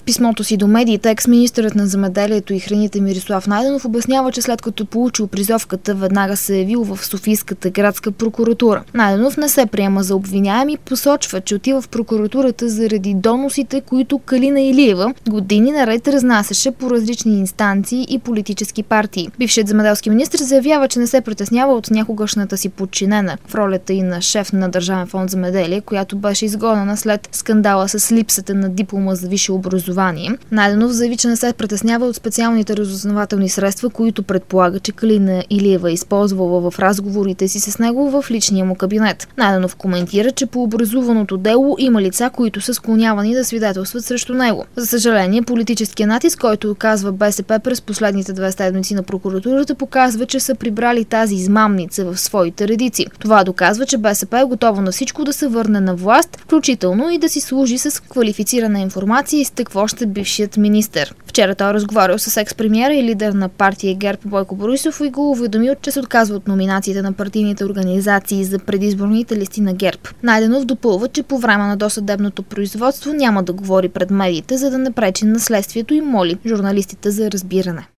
писмото си до медиите, екс-министърът на земеделието и храните Мирислав Найденов обяснява, че след като получил призовката, веднага се е явил в Софийската градска прокуратура. Найденов не се приема за обвиняем и посочва, че отива в прокуратурата заради доносите, които Калина Илиева години наред разнасяше по различни инстанции и политически партии. Бившият земеделски министър заявява, че не се притеснява от някогашната си подчинена в ролята и на шеф на Държавен фонд земеделие, която беше изгонена след скандала с липсата на диплома за висше образование. Найденов заяви, че не се притеснява от специалните разузнавателни средства, които предполага, че Калина Илиева е използвала в разговорите си с него в личния му кабинет. Найденов коментира, че по образуваното дело има лица, които са склонявани да свидетелстват срещу него. За съжаление, политическия натиск, който оказва БСП през последните 2 седмици на прокуратурата, показва, че са прибрали тази измамница в своите редици. Това доказва, че БСП е готова на всичко да се върне на власт, включително и да си служи с квалифицирана информация, изтъква още бившият министър. Вчера той разговарял с екс-премиера и лидер на партия ГЕРБ Бойко Борисов и го уведомил, че се отказва от номинациите на партийните организации за предизборните листи на ГЕРБ. Найденов допълва, че по време на досъдебното производство няма да говори пред медиите, за да не пречи на следствието и моли журналистите за разбиране.